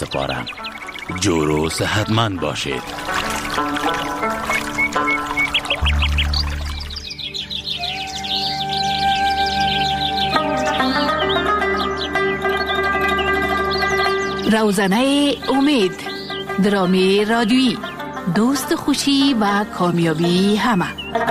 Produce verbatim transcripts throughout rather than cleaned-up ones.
سپارم. جور و صحتمند باشید. روزنه امید، درامی رادیویی، دوست خوشی و کامیابی همه.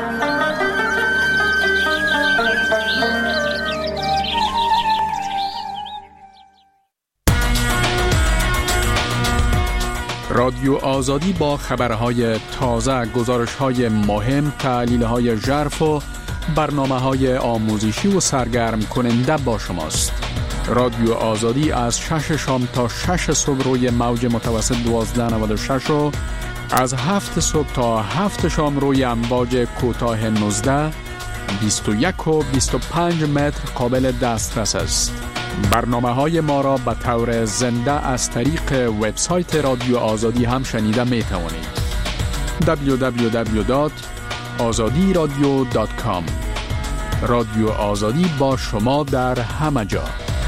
رادیو آزادی با خبرهای تازه، گزارش‌های مهم، تحلیل‌های ژرف و برنامه‌های آموزشی و سرگرم کننده با شماست. رادیو آزادی از شش شام تا شش صبح روی موج متوسط دوازده نود و شش و از هفت صبح تا هفت شام روی امواج کوتاه نوزده، بیست و یک و بیست و پنج متر قابل دسترس است. برنامه‌های ما را به طور زنده از طریق وبسایت رادیو آزادی هم شنیده می توانید. دبلیو دبلیو دبلیو دات آزادی رادیو دات کام. رادیو آزادی با شما در همه جا.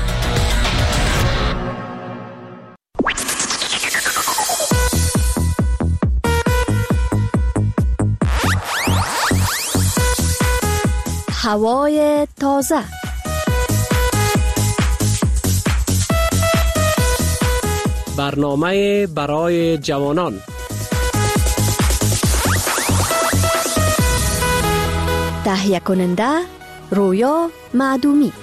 هوای تازه، برنامه برای جوانان، تهیه کننده رویا معدومی.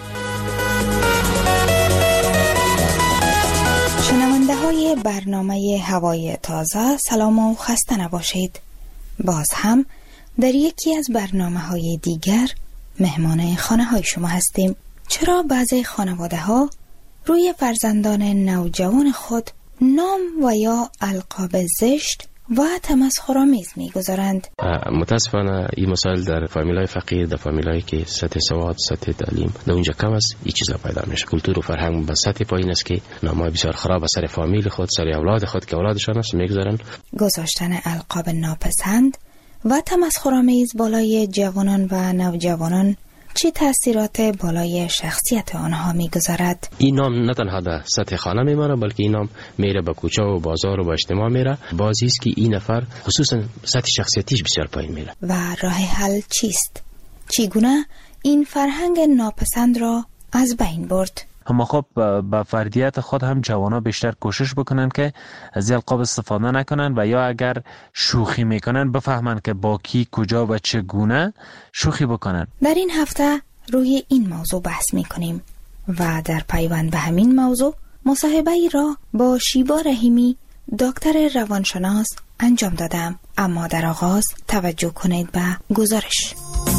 شنونده های برنامه هوای تازه، سلام و خسته نباشید. باز هم در یکی از برنامه های دیگر مهمان خانه های شما هستیم. چرا بعضی خانواده ها روی فرزندان نوجوان خود نام و یا القاب زشت و تمسخرآمیز می‌گذارند؟ متاسفانه این مسائل در فامیلای فقیر، در فامیلایی که سطح سواد، سطح تعلیم در اونجا کم است، این چیزا پیدا میشه. کلتور و فرهنگ به سطح پایین است که نامای بسیار خراب سر فامیل خود، سر اولاد خود که اولادشان است می‌گذارن. گذاشتن القاب ناپسند و تمسخرآمیز بالای جوانان و نوجوانان چه تأثیرات بالای شخصیت آنها می‌گذارد؟ این نام نه تنها در سطح خانه میمانه، بلکه این نام میره به کوچه و بازار و به اجتماع میره. بازی است که این نفر خصوصا سطح شخصیتیش بسیار پایین میره. و راه حل چیست؟ چگونه این فرهنگ ناپسند را از بین برد؟ اما خب با فردیت خود هم جوانا بیشتر کوشش بکنن که از القاب استفاده نکنن و یا اگر شوخی میکنن بفهمن که با کی، کجا و چگونه شوخی بکنن. در این هفته روی این موضوع بحث میکنیم و در پیوند به همین موضوع مصاحبه ای را با شیبا رحیمی، دکتر روانشناس انجام دادم. اما در آغاز توجه کنید به گزارش.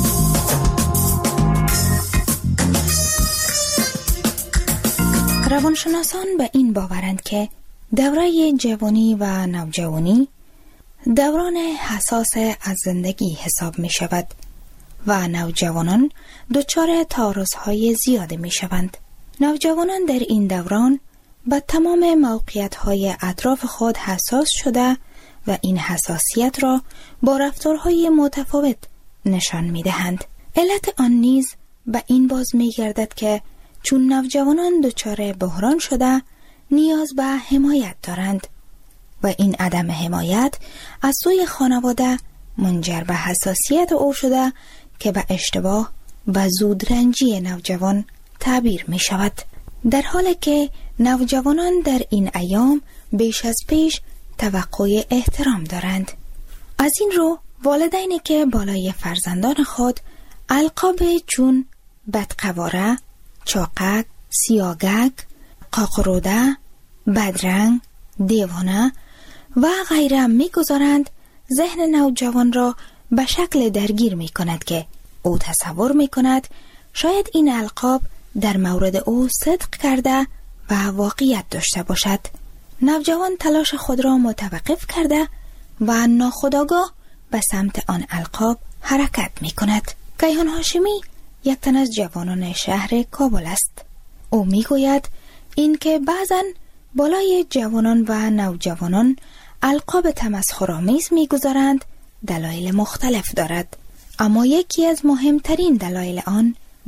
روانشناسان به این باورند که دوره جوانی و نوجوانی دوران حساس از زندگی حساب می شود و نوجوانان دچار تعارض‌های زیاده می شوند. نوجوانان در این دوران به تمام موقعیت‌های اطراف خود حساس شده و این حساسیت را با رفتارهای متفاوت نشان می دهند. علت آن نیز به این باز می گردد که چون نوجوانان دچار بحران شده نیاز به حمایت دارند و این عدم حمایت از سوی خانواده منجر به حساسیت او شده که به اشتباه و زودرنجی نوجوان تعبیر می شود. در حالی که نوجوانان در این ایام بیش از پیش توقع احترام دارند. از این رو والدینی که بالای فرزندان خود القاب چون بدقواره، چاقک، سیاگک، قاقروده، بدرنگ، دیوانه و غیره می‌گذارند، ذهن نوجوان را به شکل درگیر می‌کند که او تصور می‌کند شاید این القاب در مورد او صدق کرده و واقعیت داشته باشد. نوجوان تلاش خود را متوقف کرده و ناخودآگاه به سمت آن القاب حرکت می‌کند. کیهان هاشمی یک تن از جوانان شهر کابل است. او میگوید این که بعضن بالای جوانان و نوجوانان القاب تمسخرآمیز میگذارند دلایل مختلف دارد، اما یکی از مهمترین دلایل آن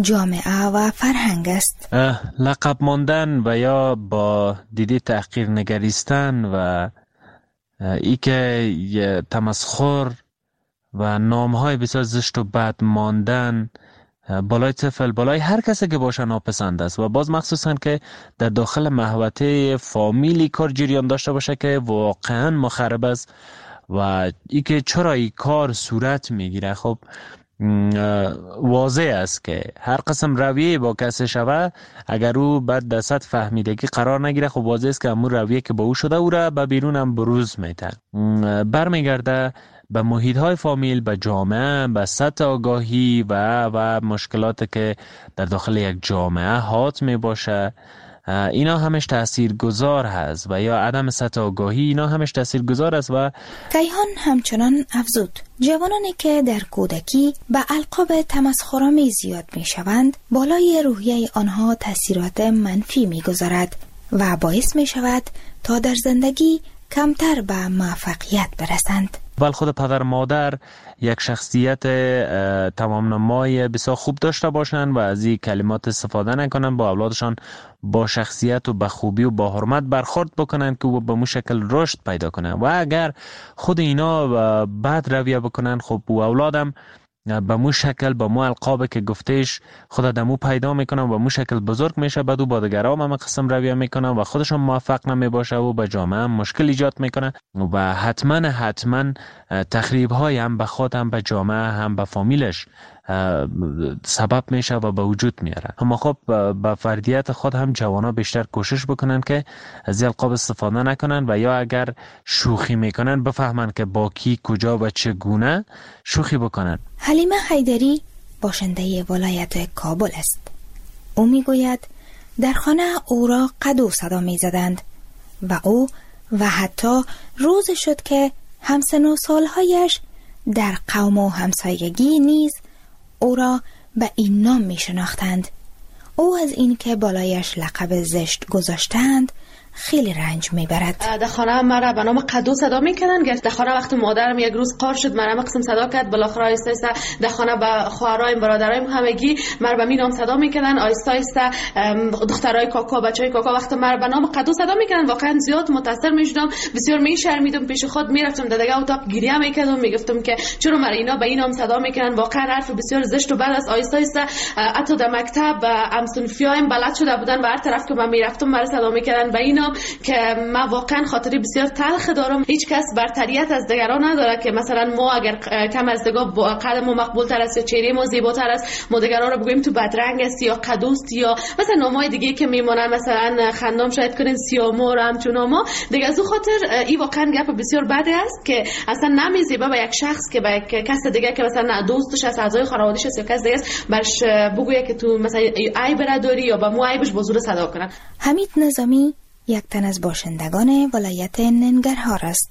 جامعه و فرهنگ است. لقب ماندن و یا با دیده تحقیر نگریستن و ای که تمسخر و نامهای بسیار زشت و بد ماندن بالای طفل، بالای هر کسی که باشه ناپسند است و باز مخصوصا که در داخل محوطه فامیلی کار جریان داشته باشه که واقعا مخرب است و ای که چرا این کار صورت میگیره. خب واضح است که هر قسم رویه با کسی شوه اگر او بعد در سطح فهمیدگی قرار نگیره، خب واضح است که همون رویه که با او شده او را به بیرون هم بروز میده، برمیگرده به محیط های فامیل، به جامعه، به سطح آگاهی و و مشکلات که در داخل یک جامعه حات می باشه. اینا همش تأثیر گذار هست و یا عدم سطح آگاهی اینا همش تأثیر گذار است. و کیهان همچنان افزود جوانانی که در کودکی به القاب تمسخرآمیز زیاد می شوند بالای روحیه آنها تأثیرات منفی می گذارد و باعث می شود تا در زندگی کمتر به موفقیت برسند. ولی خود پدر مادر یک شخصیت تمام نمای بسیار خوب داشته باشند و از این کلمات استفاده نکنند، با اولادشان با شخصیت و با خوبی و با حرمت برخورد بکنند که او به مو شکل رشد پیدا کنند. و اگر خود اینا بد رویه بکنند، خب او اولادم به مو شکل به مو القاب که گفتش خود دمو پیدا میکنن و به مو شکل بزرگ میشه، بعد او با دیگران هم قسم رویه میکنن و خودشون موفق نمیباشه و به جامعه هم مشکل ایجاد میکنن و حتما حتما تخریب های هم به خود هم به جامعه هم به فامیلش سبب میشه و به وجود میاره. اما خب با فردیت خود هم جوانا بیشتر کوشش بکنن که از القاب استفاده نکنن و یا اگر شوخی میکنن بفهمن که با کی کجا و چگونه شوخی بکنن. حلیمه حیدری باشنده ولایت کابل است. او میگوید در خانه او را قدو صدا میزدند و او و حتی روز شد که همسن و سالهایش در قوم و همسایگی نیز او را به این نام می شناختند. او از این که بالایش لقب زشت گذاشتند خیلی رنج میبرد. در خانه مرا به نام قدو صدا میکنن. در خانه وقتی مادرم یک روز قار شد مرا قسم صدا کرد، بالاخره آیسته آیسته در خانه به خواهرایم برادرایم همگی مرا به می نام صدا میکنن. آیسته آیسته دخترای کاکا بچهای کاکا وقتی مرا به نام قدو صدا میکنن واقعا زیاد متاثر میشدم، بسیار میشرمیدم، پیش خود میرفتم در دیگه اتاق گریه میکردم، میگفتم که چرا مرا اینا به این نام صدا میکنن، واقعا حرف بسیار زشت و بد است. آیسته آیسته حتی در مکتب همسنفیایم بلد شده بودن و هر طرف که من میرفتم مرا صدا میکردن به این که من واقعا خاطری بسیار تلخ دارم. هیچ کس برتریت از دیگران نداره که مثلا ما اگر کم از دیگه قد ما مقبول تر است یا چهره ما زیباتر است ما دیگران رو بگوییم تو بدرنگ است یا قدوست یا مثلا نامای دیگه که میمونن مثلا خندام شاید کنین سیامور همچون ما دیگه. از اون خاطر این واقعا گپ بسیار بده است که اصلا نمیزیبه به یک شخص که به کس دیگه که مثلا دوستش است، اعضای خانواده‌اش است یا کس دیگه است برش بگویه که تو مثلا عیب نداری یا به مو عیبش با زور صدا کنن. حمید نظامی یک تن از باشندگان ولایت ننگرهار است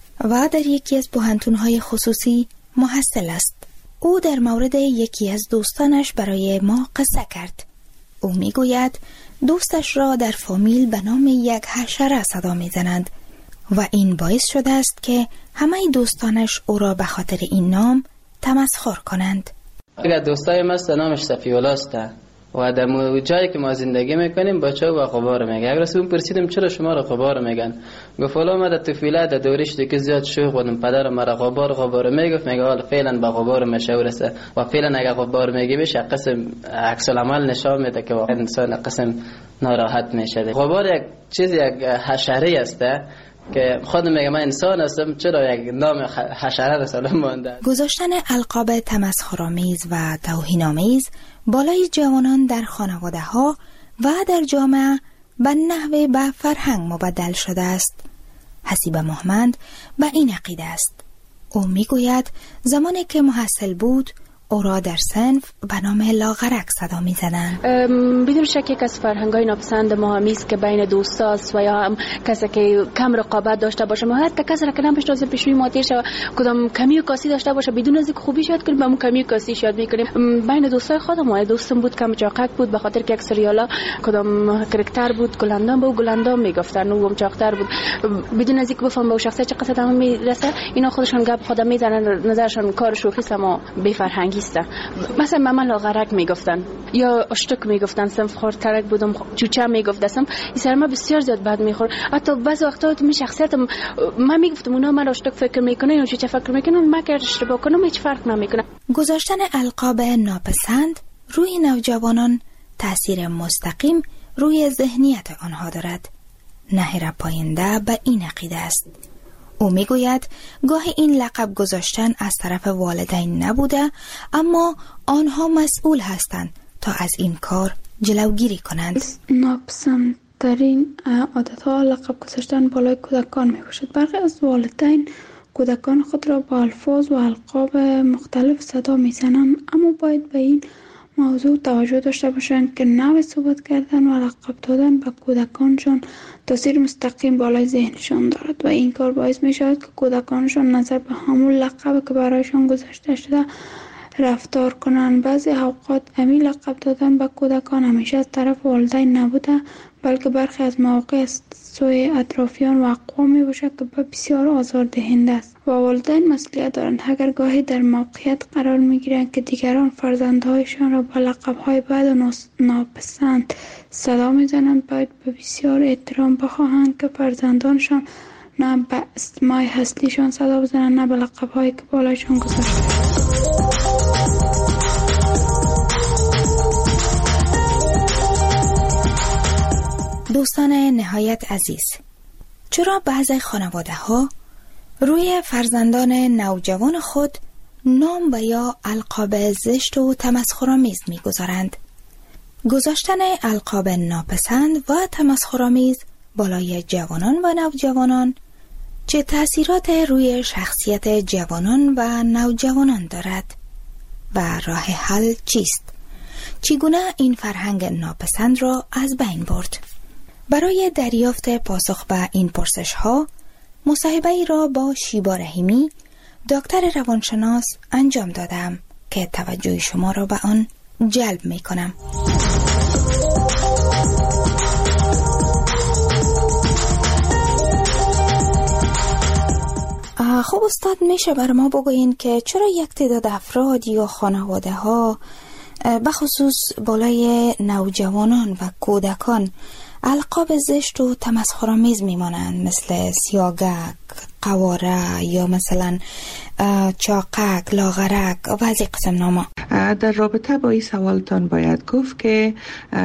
و در یکی از پوهنتون‌های خصوصی محصل است. او در مورد یکی از دوستانش برای ما قصه کرد. او میگوید دوستش را در فامیل به نام یک حشره صدا میزنند و این باعث شده است که همه دوستانش او را به خاطر این نام تمسخر کنند. اگر دوستای ما نامش صفی‌الله است و در جایی که ما زندگی میکنیم بچه و غبار میگه. اگر از اون پرسیدم چرا شما را غبار میگن، گفت والا ما در طفولیت در دورش دیگه زیاد شوخ بودم، پدر مرا غبار غبار میگفت، میگه حالا فعلا با غبار مشهور است و فعلا اگر غبار میگه بشه قسم عکس العمل نشان میده که واقعا انسان قسم ناراحت میشه. غبار یک چیز یک حشره است که خود میگه من انسان هستم، چرا یک نام حشره را سلام مونده. گذاشتن القاب تمسخرآمیز و توهین‌آمیز بالای جوانان در خانواده ها و در جامعه به نحو به فرهنگ مبدل شده است. حسیب محمد به این عقیده است. او میگوید زمانی که محصل بود او را در صنف به نام لاغرک صدا می زدن. بدون شک یک از فرهنگ‌های ناپسند ما هم است که بین دوستاست و یا هم کسی که کم رقابت داشته باشه، ما حتی کسی را که نمی‌شناسیم پیشوی ما تیر شه کدام کمی و کاسی داشته باشه بدون از اینکه خوبی شاید کنیم به اون کمی و کاسی شاید می‌کنیم. بین دوستای خودم ما دوستم بود کم چاقک بود به خاطر که یک سریالا کدام کاراکتر بود گلندام بود گلندام میگفتن و هم چاقتر بود بدون از اینکه بفهم به شخصیت چه قصد هم میرسه اینا خودشون گپ خودم میزنن، نظرشون کار شوخی است ما بی فرهنگی است. مثلا من لاغرک میگفتن یا اشتک میگفتن، صنف خورترک بودم، چوچه میگفتم. این سر ما بسیار زیاد بد میخور. حتی بعضی وقتا می شخصیتم من میگفتم اونا من اشتک فکر میکنه یا چوچه فکر میکنه، من که اشتباه کنم هیچ فرق نمیکنه. گذاشتن القاب ناپسند روی نوجوانان تأثیر مستقیم روی ذهنیت آنها دارد. نهر پاینده به این عقیده است. او میگوید گاهی این لقب گذاشتن از طرف والدین نبوده، اما آنها مسئول هستند تا از این کار جلوگیری کنند. ناپسندترین عادتها لقب گذاشتن بالای کودکان می باشد. برخی از والدین کودکان خود را با الفاظ و القاب مختلف صدا می زنند، اما باید به این موضوع توجه داشته باشند که نوع صحبت کردن و لقب دادن به کودکانشان تاثیر مستقیم بالای ذهنشان دارد و این کار باعث می شود که کودکانشان نظر به همون لقب که برایشان گذاشته شده رفتار کنند. بعضی اوقات همین لقب دادن به کودکان همیشه از طرف والدین نبوده، بلکه برخی از مواقع از سوی اطرافیان و اقوام می باشد که بسیار آزاردهنده است و والدین مسئولیت دارند. اگر گاهی در موقعیت قرار می گیرند که دیگران فرزندهایشان را با لقب‌های بد و ناپسند صدا می زنند، باید به بسیار احترام بخواهند که فرزندانشان نه به اسمای هستیشان صدا بزنند نه به لقب‌هایی که بالایشان گذاشته. دوستان نهایت عزیز، چرا بعضی خانواده ها روی فرزندان نوجوان خود نام و یا القاب زشت و تمسخرآمیز می‌گذارند؟ گذاشتن القاب ناپسند و تمسخرآمیز بالای جوانان و نوجوانان چه تأثیرات روی شخصیت جوانان و نوجوانان دارد و راه حل چیست؟ چگونه این فرهنگ ناپسند را از بین برد؟ برای دریافت پاسخ به این پرسش ها مصاحبه ای را با شیبا رحیمی دکتر روانشناس انجام دادم که توجه شما را به آن جلب می کنم. خب استاد، میشه بر ما بگوین که چرا یک تعداد افراد یا خانواده ها بخصوص بالای نوجوانان و کودکان القاب زشت و تمسخرآمیز میمانند، مثل سیاگک، قواره یا مثلا چاقک، لاغرک و از این قسم ناما؟ در رابطه با این سوالتان باید گفت که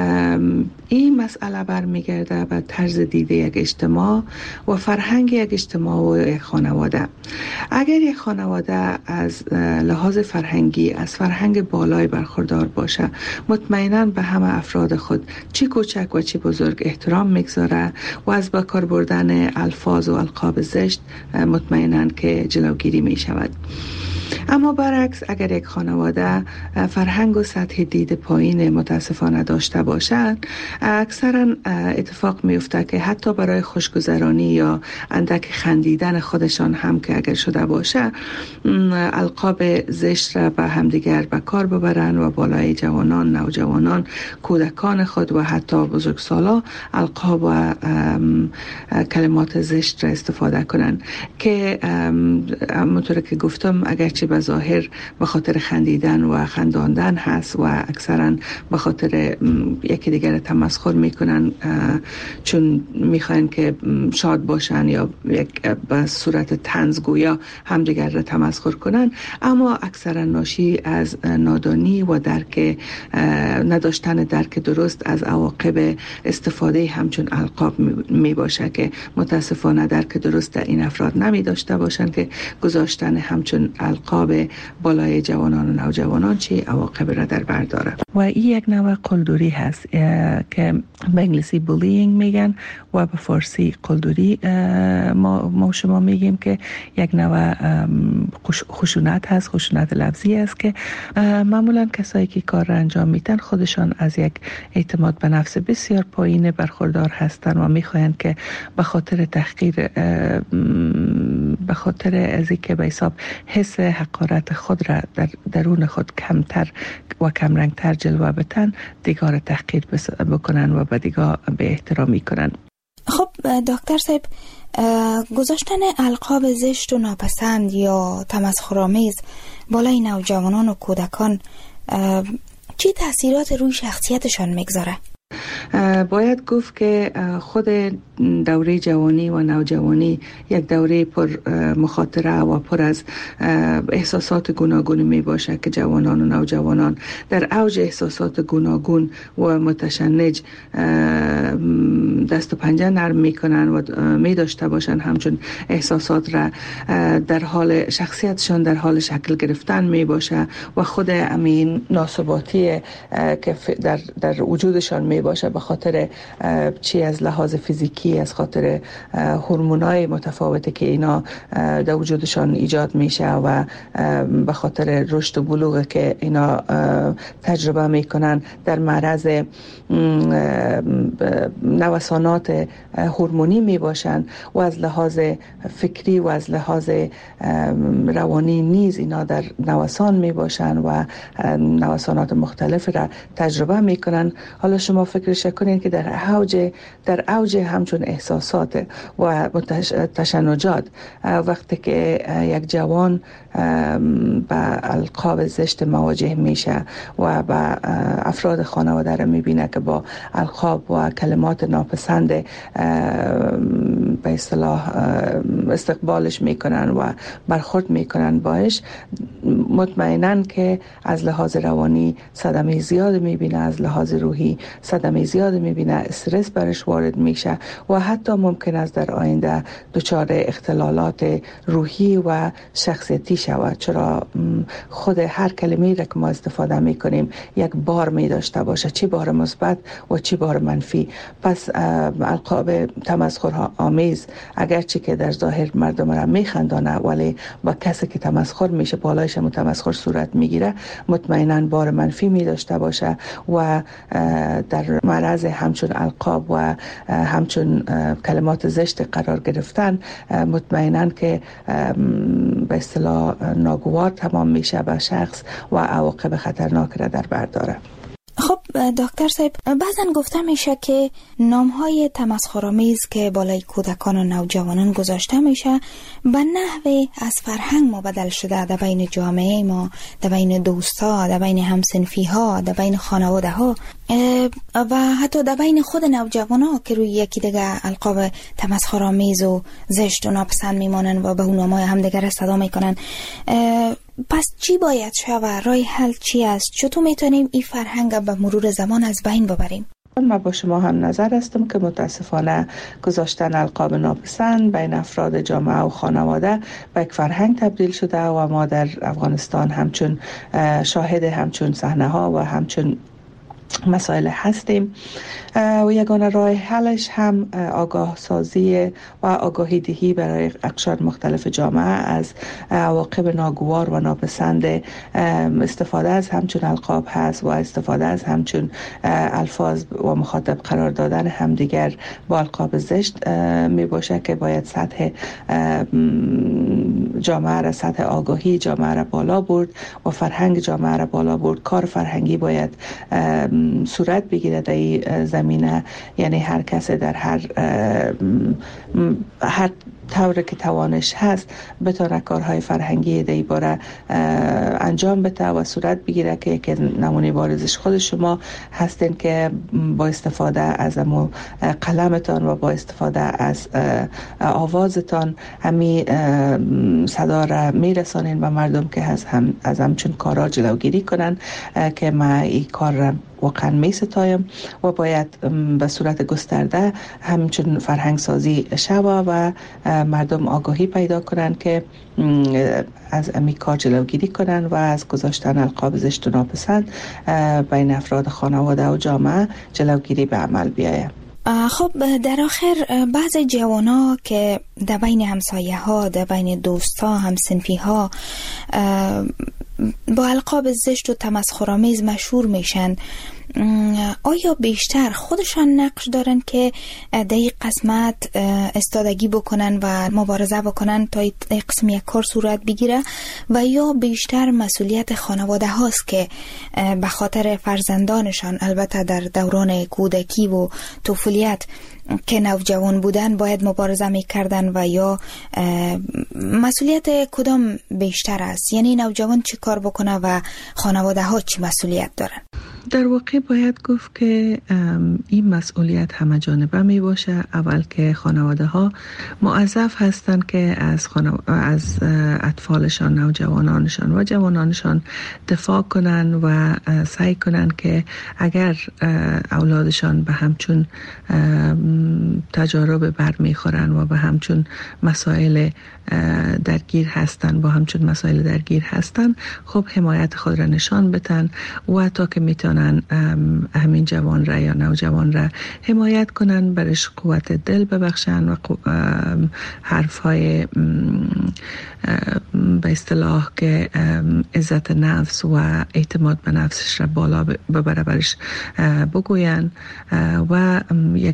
این مسئله برمیگرده به طرز دیده یک اجتماع و فرهنگ یک اجتماع و یک خانواده. اگر یک خانواده از لحاظ فرهنگی از فرهنگ بالای برخوردار باشه، مطمئناً به همه افراد خود چه کوچک و چه بزرگ احترام میگذاره و از به کار بردن الفاظ و القاب زشت مطمئناً که جلوگیری می شود. اما برعکس، اگر یک خانواده فرهنگ و سطح دید پایین متاسفانه داشته باشند، اکثرا اتفاق میفته که حتی برای خوشگذرانی یا اندک خندیدن خودشان هم که اگر شده باشه، القاب زشت را به همدیگر به کار ببرن و بالای جوانان، نوجوانان، کودکان خود و حتی بزرگسالا القاب و کلمات زشت را استفاده کنن که همونطور که گفتم اگرچه به ظاهر به خاطر خندیدن و خنداندن هست و اکثرا به خاطر یکی دیگر تمسخر میکنن چون میخواین که شاد باشن یا یک به صورت طنزگویا همدیگر را تمسخر کنن، اما اکثرا ناشی از نادانی و درک نداشتن درک درست از عواقب استفاده همچون القاب می باشه که متاسفانه درک درست در این افراد نمی داشته باشند که گذاشتن همچون القاب بالای جوانان و نوجوانان چه عواقب را در بر داره. و این یک نوع قلدری هست که به انگلیسی بولینگ میگن و به فارسی قلدری ما, ما شما میگیم که یک نوع خشونت هست، خشونت لفظی است که معمولا کسایی که کار را انجام میدن خودشان از یک اعتماد به نفس بسیار پایین برخوردار هستند و میخواین که به خاطر تحقیر، به خاطر از اینکه به حساب حس حقارت خود را در درون خود کمتر و کمرنگتر جلوه بدن، دیگر تحقیر بکنن و به دیگر به احترامی کنن. خب دکتر صاحب، گذاشتن القاب زشت و ناپسند یا تمسخرآمیز بالای نوجوانان و کودکان چه تأثیرات روی شخصیتشان میگذاره؟ باید گفت که خود دوره جوانی و نوجوانی یک دوره پر مخاطره و پر از احساسات گوناگون می باشه که جوانان و نوجوانان در اوج احساسات گوناگون و متشنج دست و پنجه نرم می کنن و می داشته باشن همچون احساسات را در حال شخصیتشان در حال شکل گرفتن می باشه و خود امین ناثباتی که در, در وجودشان می باشه به خاطر چی از لحاظ فیزیکی، از خاطر هورمونای متفاوتی که اینا در وجودشان ایجاد میشه و به خاطر رشد و بلوغ که اینا تجربه میکنن در معرض نوسانات هورمونی میباشن و از لحاظ فکری و از لحاظ روانی نیز اینا در نوسان میباشن و نوسانات مختلف را تجربه میکنن. حالا شما فکرش کنین که در اوج در اوج همچون احساسات و تشنجات وقتی که یک جوان با القاب زشت مواجه میشه و با افراد خانواده را میبینه که با القاب و کلمات ناپسند به اصطلاح استقبالش میکنن و برخورد میکنن باش، مطمئنن که از لحاظ روانی صدمه زیاد میبینه، از لحاظ روحی صدمه زیاد میبینه، استرس برش وارد میشه و حتی ممکن است در آینده دچار اختلالات روحی و شخصیتی شود، چرا خود هر کلمه‌ای را که ما استفاده میکنیم یک بار می داشته باشه، چی بار مثبت و چی بار منفی. پس القاب تمسخر آمیز اگرچه که در ظاهر مردم را میخندانه ولی با کسی که تمسخر میشه بالایش هم تمسخر صورت میگیره مطمئنا بار منفی می داشته باشه و در معرض همچون القاب و همچون کلمات زشت قرار گرفتن مطمئنا که به اصطلاح ناگوار تمام میشه به شخص و عواقب خطرناک را در بر داره. خب دکتر صاحب، بعضن گفته میشه که نامهای تمسخرآمیز که بالای کودکان و نوجوانان گذاشته میشه به نحو از فرهنگ مبدل شده در بین جامعه ما، در بین دوستا، در بین همسنفی ها، در بین خانواده ها و حتی در بین خود نوجوان ها که روی یکی دیگه القاب تمسخرآمیز و زشت و ناپسند میمانن و به اون نامهای همدیگر صدا میکنن. پس چی باید شود؟ راه حل چی است؟ چطور میتونیم این فرهنگ به مرور زمان از بین ببریم؟ من با شما هم نظر هستم که متاسفانه گذاشتن القاب ناپسند بین افراد جامعه و خانواده به یک فرهنگ تبدیل شده و ما در افغانستان همچون شاهد همچون صحنه ها و همچون مسائل هستیم و یگانه راه حلش هم آگاه سازی و آگاهی دهی برای اقشار مختلف جامعه از عواقب ناگوار و ناپسند استفاده از همچون القاب هست و استفاده از همچون الفاظ و مخاطب قرار دادن همدیگر با القاب زشت می باشه که باید سطح جامعه را، سطح آگاهی جامعه را بالا برد و فرهنگ جامعه را بالا برد. کار فرهنگی باید صورت بگیره در این زمینه، یعنی هر کس در هر هر طوری که توانش هست بتونه کارهای فرهنگی در این باره انجام بده و صورت بگیره که یک نمونه بارزش خود شما هستین که با استفاده از امو قلمتان و با استفاده از آوازتان همی صدا را میرسانین به مردم که از هم از همچون کارا جلوگیری کنن که ما این کار را واقعا می ستایم و باید به صورت گسترده همچون فرهنگ سازی شوه و مردم آگاهی پیدا کنن که از امی کار جلوگیری کنن و از گذاشتن القاب زشت و ناپسند بین افراد خانواده و جامعه جلوگیری به عمل بیاید. خب در آخر بعض جوانا که در بین همسایه ها، در بین دوست ها، همسنفی ها با القاب زشت و تمسخرآمیز مشهور میشن، آیا بیشتر خودشان نقش دارن که در این قسمت استادگی بکنن و مبارزه بکنن تا این قسم یک کار صورت بگیره و یا بیشتر مسئولیت خانواده هاست که به خاطر فرزندانشان البته در دوران کودکی و طفولیت که نوجوان بودن باید مبارزه میکردن و یا مسئولیت کدام بیشتر است؟ یعنی نوجوان چی کار بکنه و خانواده ها چی مسئولیت دارن؟ در واقع باید گفت که این مسئولیت همه جانبه می باشه. اول که خانواده ها موظف هستند که از, خانو... از اطفالشان، نوجوانانشان و جوانانشان دفاع کنن و سعی کنن که اگر اولادشان به همچون تجارب برمیخورن و به همچون مسائل درگیر هستن با همچون مسائل درگیر هستن خب حمایت خود را نشان بدن و تا که میتونن همین جوان را یا نوجوان را حمایت کنن، برش قوت دل ببخشن و حرفهای به اصطلاح که عزت نفس و اعتماد به نفسش را بالا ببره برش بگوین و یک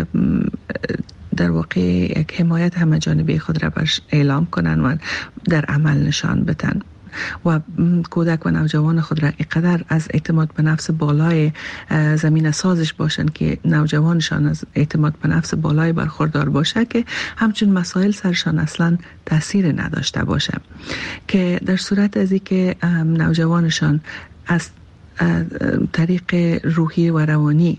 در واقع یک حمایت همه جانبه خود را برش اعلام کنن و در عمل نشان بدن و کودک و نوجوان خود را اینقدر از اعتماد به نفس بالای زمین سازش باشند که نوجوانشان از اعتماد به نفس بالای برخوردار باشه که همچون مسائل سرشان اصلا تاثیر نداشته باشه، که در صورت از اینکه نوجوانشان از طریق روحی و روانی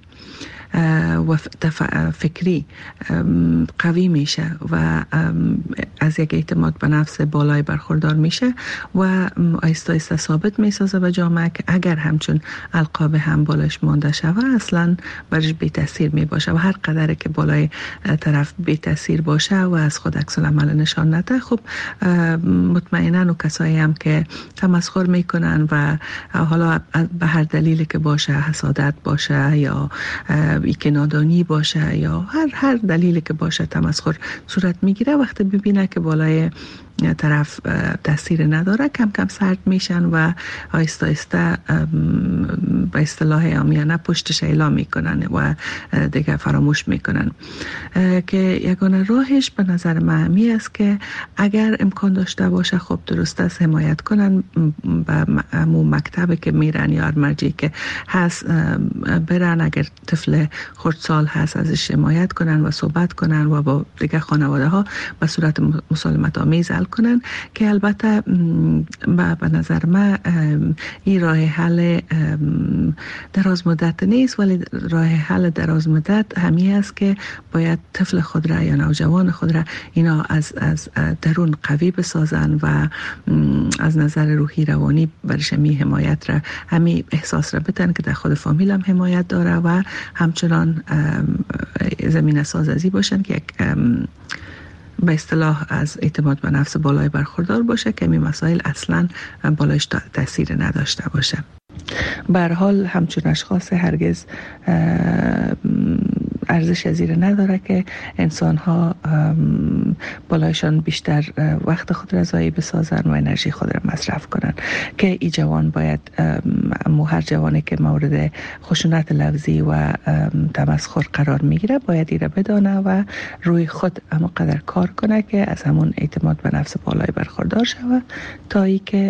و فکری قوی میشه و از یک اعتماد به نفس بالای برخوردار میشه و آیسته آیسته ثابت میسازه به جامعه که اگر همچون القاب هم بالش مانده شوه اصلا برش بی تاثیر می باشه و هر قدر که بالای طرف بی تاثیر باشه و از خود عکس العمل نشان نده، خب مطمئنا و کسایی هم که تمسخر میکنن و حالا به هر دلیلی که باشه، حسادت باشه یا ای که نادانی باشه یا هر هر دلیلی که باشه تمسخر صورت میگیره، وقتی ببینه که بالای طرف تاثیر نداره کم کم سرد میشن و آیسته آیسته به اصطلاح عامیانه پشتش اعلام میکنن و دیگه فراموش میکنن. که یگانه راهش به نظر من همی است که اگر امکان داشته باشه خب درست است حمایت کنن، به همون مکتبی که میرن یا مرجعی که هست برن، اگر طفل خردسال هست ازش حمایت کنن و صحبت کنن و با دیگه خانواده ها به صورت مسالمت آمیز حل کنن، که البته به نظر من این راه حل دراز مدت نیست، ولی راه حل دراز مدت همی است که باید طفل خود را یا نوجوان خود را اینا از از درون قوی بسازن و از نظر روحی روانی برش می حمایت را همی احساس را بدن که در خود فامیل هم حمایت داره و همچنان زمین سازی باشن که یک به اصطلاح از اعتماد به نفس بالای برخوردار باشه که این مسائل اصلا بالایش تاثیر نداشته باشه. به هر حال همچون اشخاص هرگز ارزش زیر نداره که انسان ها بالایشان بیشتر وقت خود را ضایع بسازن و انرژی خود را مصرف کنن، که ای جوان باید مو هر جوانی که مورد خشونت لفظی و تمسخر قرار میگیره باید ایره بدانه و روی خود اما قدر کار کنه که از همون اعتماد به نفس بالای برخوردار شوه تا ای که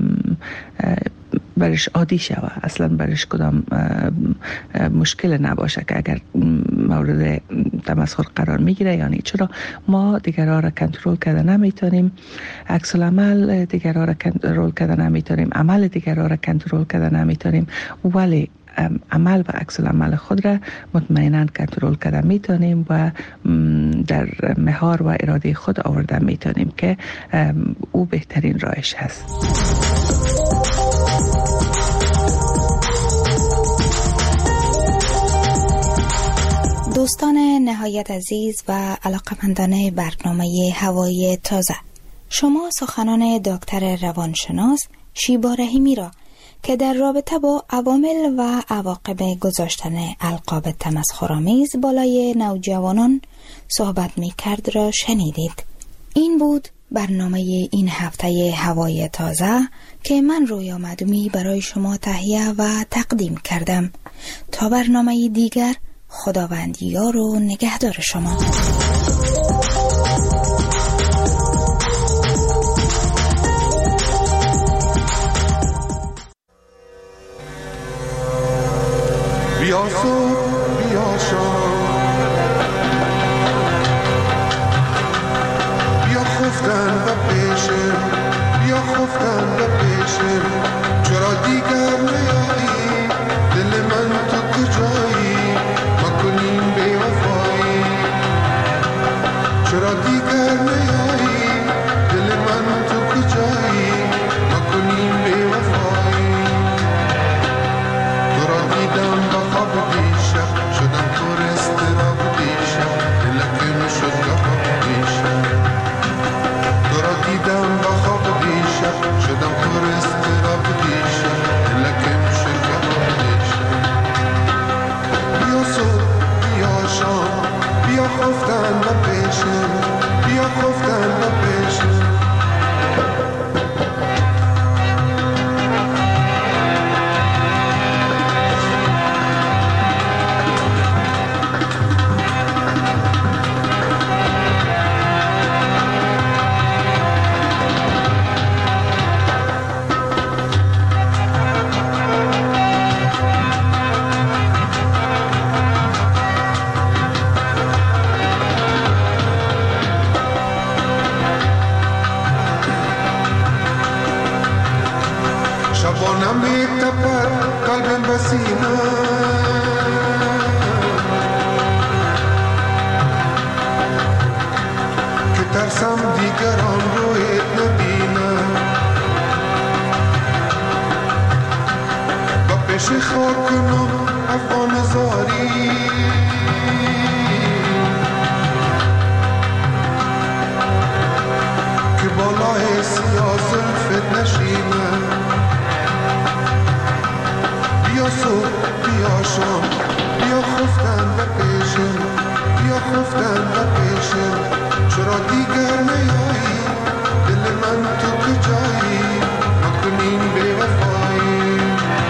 برش عادی شوه، اصلا برش کدام مشکل نباشه که اگر مورد تمسخر قرار میگیره. یعنی چرا ما دیگرها را کنترل کرده نمیتونیم، عکس العمل دیگرها را کنترل کرده نمیتونیم، عمل دیگرها را کنترل کرده نمیتونیم، ولی عمل و عکس العمل خود را مطمئنا کنترل کرده میتونیم و در مهار و اراده خود آورده میتونیم که او بهترین راهش هست. دوستان نهایت عزیز و علاقمندان برنامه هوای تازه، شما سخنان دکتر روانشناس شیبا رحیمی را که در رابطه با عوامل و عواقب گذاشتن القاب تمسخرآمیز بالای نوجوانان صحبت می کرد را شنیدید. این بود برنامه این هفته هوای تازه که من رویا معدومی برای شما تهیه و تقدیم کردم. تا برنامه دیگر، خداوند یار و نگهدار شما. بیا صبح بیا شام خفتن و پیشم، بیا خفتن و پیشم، چرا دیگر نیایی دل من تو کجایی، ما کنیم بی وفایی، چرا دیگر نیایی دل من تو کجایی، ما کنیم بی وفایی. تو را دیدم و خواب دیشب، شدم پر استراب دیشب، دلکم شد گهاب دیشب. تو را دیدم و خواب دیشب، شدم پر استراب دیشب، دلکم شد گهاب دیشب. بیا صبح بیا شام، بیا خفتن و پیشم، بیا خفتن و پیشم. شبانم میتپد قلبم بسینه، که ترسم دیگران رویت نبینه، با پیش خاک کنم افغان زاری، که بالای سیاه زلفت نشینه. بیا صبح بیا شام، بیا خفتن و پیشم، بیا خفتن و پیشم، چرا دیگر نیایی دل من تو کجایی، ما کنیم بی وفایی.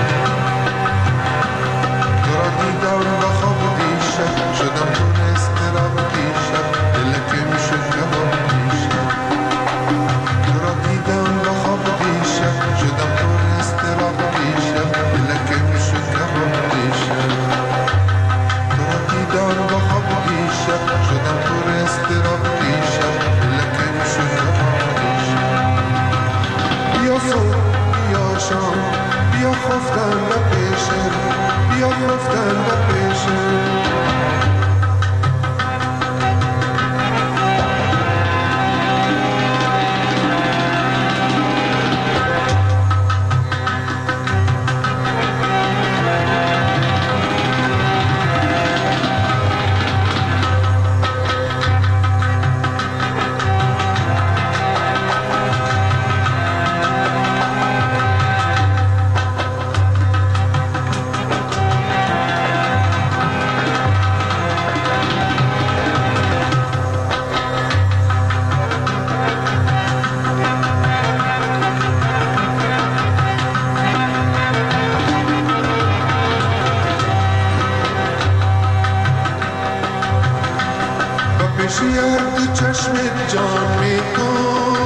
تو را دیدم و خواب دیشب، شدم پر استراب دیشب، دلکم شد گهاب دیشب. تو را دیدم و خواب دیشب، شدم پر استراب دیشب، دلکم شد گهاب دیشب. تو را دیدم و خواب دیشب، شدم پر استراب دیشب، دلکم شد گهاب دیشب. بیا صبح بیا شام، بیا خفتن و پیشم، بیا خفتن و پیشم. شیر تو چشم جان می کن،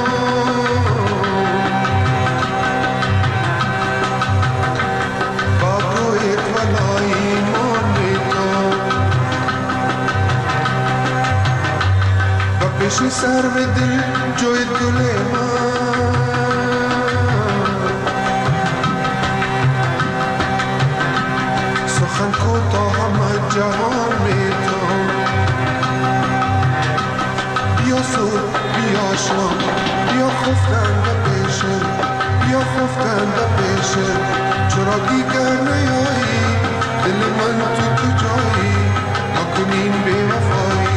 با روی ولای ایمان می کن، و پیش سر به دل جوی گل من، سخن کو تا همه جهان می کن. بیا صبح بیا شام، بیا خفتن و پیشم، بیا خفتن و پیشم، چرا دیگر نیایی دل من تو کجایی، ما کنیم بی وفایی.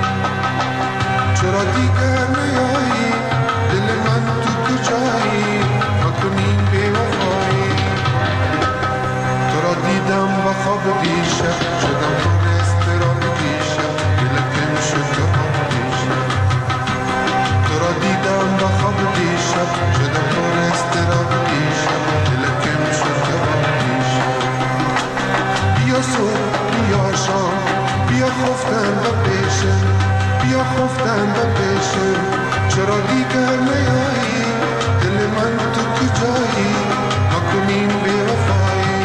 چرا دیگر نیایی دل من تو کجایی، ما کنیم بی وفایی. تو را دیدم و خواب دیشب، شدم پر استراب دیشب، دلکم شد گهاب دیشب. تو را دیدم و خواب دیشب، شدم پر استراب دیشب، دلکم شد گهاب دیشب. بیا صبح بیا شام، بیا خفتن و پیشم، بیا خفتن و پیشم، چرا دیگر نیایی دل من تو کجایی، ما کنیم بی وفایی.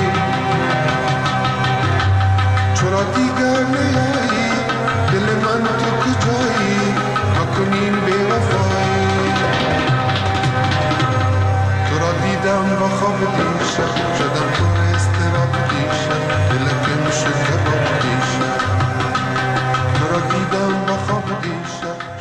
چرا دیگر نیایی دل من تو کجایی،